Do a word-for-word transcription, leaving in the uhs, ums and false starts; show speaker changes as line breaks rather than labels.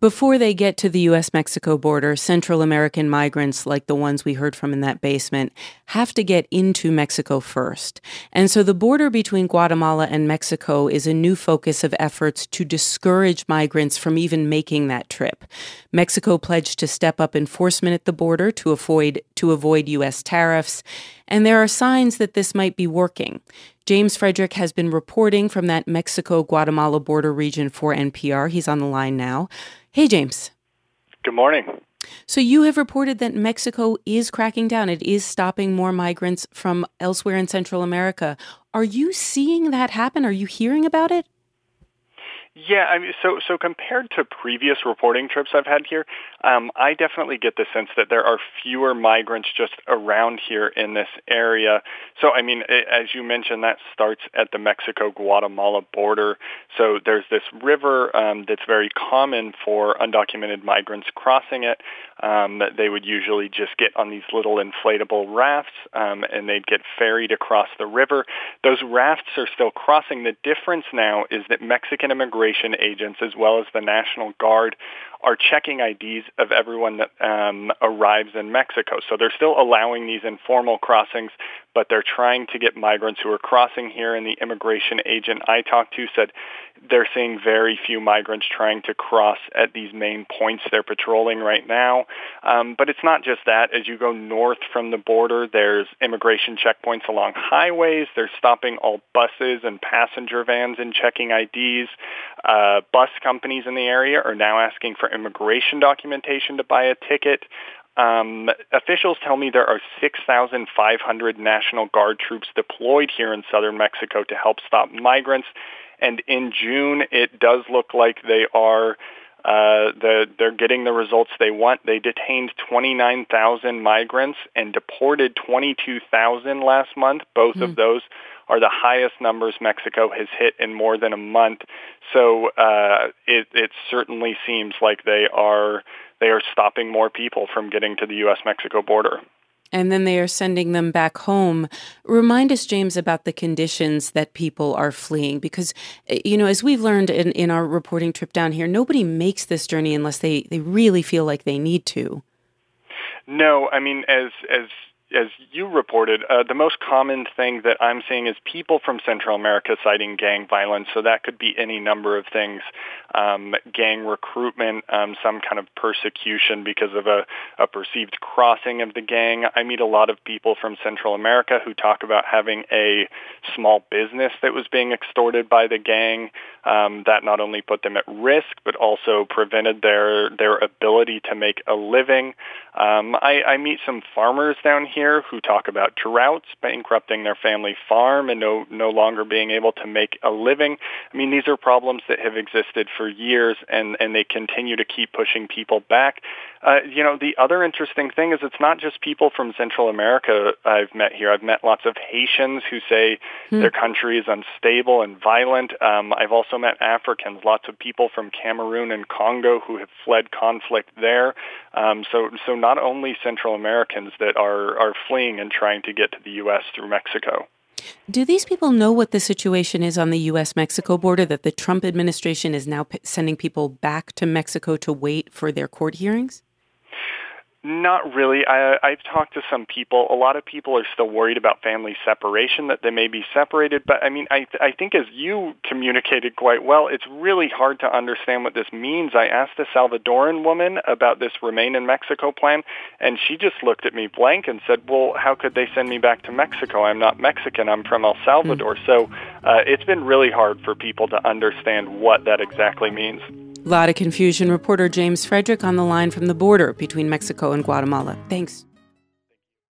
Before they get to the U S Mexico border, Central American migrants, like the ones we heard from in that basement, have to get into Mexico first. And so the border between Guatemala and Mexico is a new focus of efforts to discourage migrants from even making that trip. Mexico pledged to step up enforcement at the border to avoid to avoid U S tariffs, and there are signs that this might be working. James Frederick has been reporting from that Mexico-Guatemala border region for N P R. He's on the line now. Hey, James.
Good morning.
So you have reported that Mexico is cracking down. It is stopping more migrants from elsewhere in Central America. Are you seeing that happen? Are you hearing about it?
Yeah, I mean, so so compared to previous reporting trips I've had here, um, I definitely get the sense that there are fewer migrants just around here in this area. So, I mean, as you mentioned, that starts at the Mexico-Guatemala border. So there's this river um, that's very common for undocumented migrants crossing it. Um, they would usually just get on these little inflatable rafts, um, and they'd get ferried across the river. Those rafts are still crossing. The difference now is that Mexican immigration agents, as well as the National Guard, are checking I Ds of everyone that um, arrives in Mexico. So they're still allowing these informal crossings, but they're trying to get migrants who are crossing here. And the immigration agent I talked to said they're seeing very few migrants trying to cross at these main points they're patrolling right now. Um, but it's not just that. As you go north from the border, there's immigration checkpoints along highways. They're stopping all buses and passenger vans and checking I Ds. Uh, bus companies in the area are now asking for immigration documentation to buy a ticket. Um, officials tell me there are six thousand five hundred National Guard troops deployed here in southern Mexico to help stop migrants. And in June, it does look like they are uh, the, they're getting the results they want. They detained twenty-nine thousand migrants and deported twenty-two thousand last month. Both mm. of those are the highest numbers Mexico has hit in more than a month. So uh, it, it certainly seems like they are they are stopping more people from getting to the U S Mexico border.
And then they are sending them back home. Remind us, James, about the conditions that people are fleeing. Because, you know, as we've learned in, in our reporting trip down here, nobody makes this journey unless they, they really feel like they need to.
No, I mean, as as as you reported, uh, the most common thing that I'm seeing is people from Central America citing gang violence. So that could be any number of things, um, gang recruitment, um, some kind of persecution because of a, a perceived crossing of the gang. I meet a lot of people from Central America who talk about having a small business that was being extorted by the gang. Um, that not only put them at risk, but also prevented their, their ability to make a living. Um, I, I meet some farmers down here who talk about droughts bankrupting their family farm and no no longer being able to make a living. I mean, these are problems that have existed for years, and, and they continue to keep pushing people back. Uh, you know, the other interesting thing is it's not just people from Central America I've met here. I've met lots of Haitians who say hmm. their country is unstable and violent. Um, I've also met Africans, lots of people from Cameroon and Congo who have fled conflict there. Um, so, so not only Central Americans that are, are fleeing and trying to get to the U S through Mexico.
Do these people know what the situation is on the U S Mexico border, that the Trump administration is now p- sending people back to Mexico to wait for their court hearings?
Not really. I, I've talked to some people. A lot of people are still worried about family separation, that they may be separated. But, I mean, I, I think as you communicated quite well, it's really hard to understand what this means. I asked a Salvadoran woman about this Remain in Mexico plan, and she just looked at me blank and said, well, how could they send me back to Mexico? I'm not Mexican. I'm from El Salvador. Mm. So uh, it's been really hard for people to understand what that exactly means.
A lot of confusion. Reporter James Frederick on the line from the border between Mexico and Guatemala. Thanks.